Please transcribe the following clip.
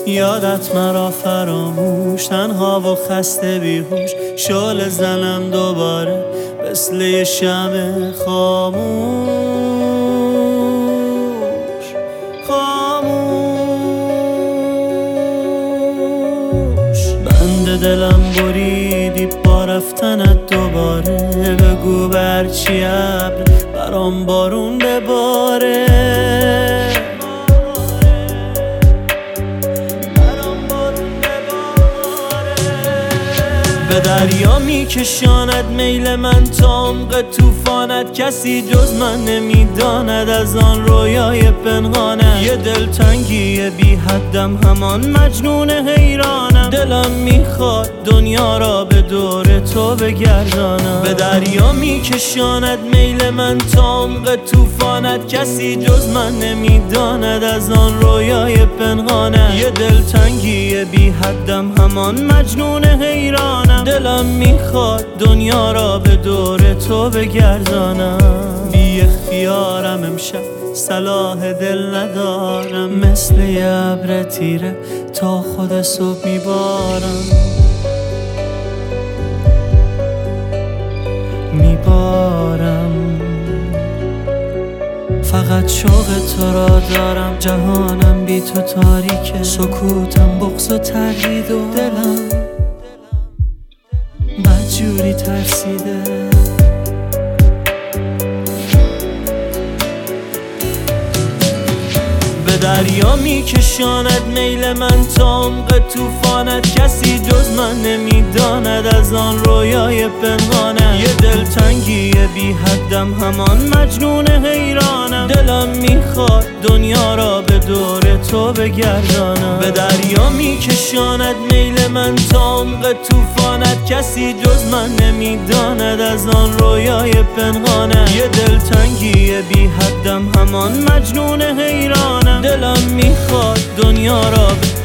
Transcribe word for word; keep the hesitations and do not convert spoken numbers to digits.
یادت مرا فراموش، تنها و خسته بیهوش شعله زنم دوباره مثل یه شمع خاموش خاموش. بند دلم بریدی با رفتنت دوباره، بگو برچی ابر برام بارون بباره. به دریا میکشاند میل من تا عمق توفانت، کسی جز من نمیداند از آن رویای پنهانت. یه دلتنگی بی حدم، همان مجنون حیرانم، دلم میخواد دنیا را به دور تو بگردانم. به دریا میکشاند میل من تا عمق توفانت، کسی جز من نمیداند از آن رویای پنهانت. یه دلتنگی بی حدم، همان مجنون حیرانم، دلم میخواد دنیا را به دور تو بگردانم. بی اختیارم امشب، صلاح دل ندارم، مثل یه ابر تیره تا خود صبح میبارم میبارم. فقط شوق تو را دارم، جهانم بی تو تاریکه، سکوتم بغض و تردید و دلم بدجوری ترسیده. به دریا میکشاند میل من تا عمق توفانت، کسی جز من نمیداند از آن رویای پنهانت. یه دلتنگی بی حدم، همان مجنون حیرانم، دلم میخواد دنیا را به دور تو بگردانم. به دریا میکشاند میل من تا عمق توفانت، کسی جز من نمیداند از آن رویای پنهانت. یه دلتنگی بی حدم، همان مجنون حیرانم، دلم میخواد دنیا را به